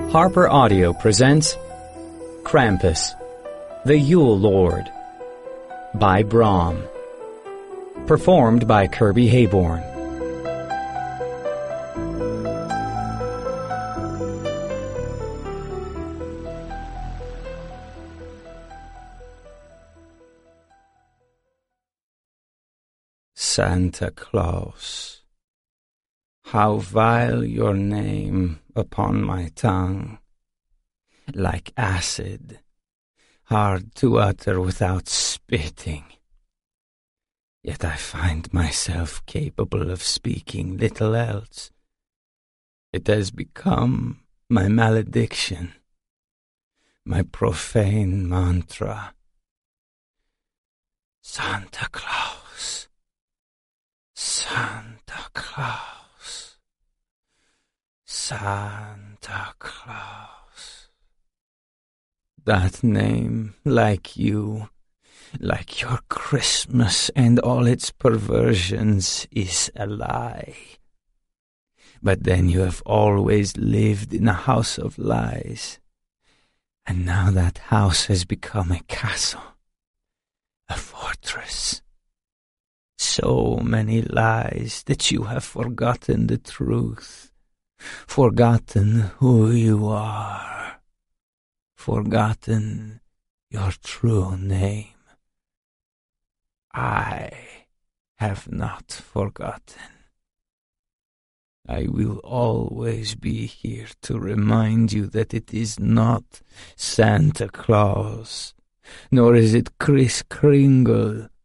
Harper Audio presents Krampus, the Yule Lord, by Brahm. Performed by Kirby Hayborn. Santa Claus, how vile your name upon my tongue, like acid, hard to utter without spitting. Yet I find myself capable of speaking little else. It has become my malediction, my profane mantra. Santa Claus, Santa Claus, Santa Claus. That name, like you, like your Christmas and all its perversions, is a lie. But then you have always lived in a house of lies, and now that house has become a castle, a fortress. So many lies that you have forgotten the truth, forgotten who you are, forgotten your true name. I have not forgotten. I will always be here to remind you that it is not Santa Claus, nor is it Kris Kringle,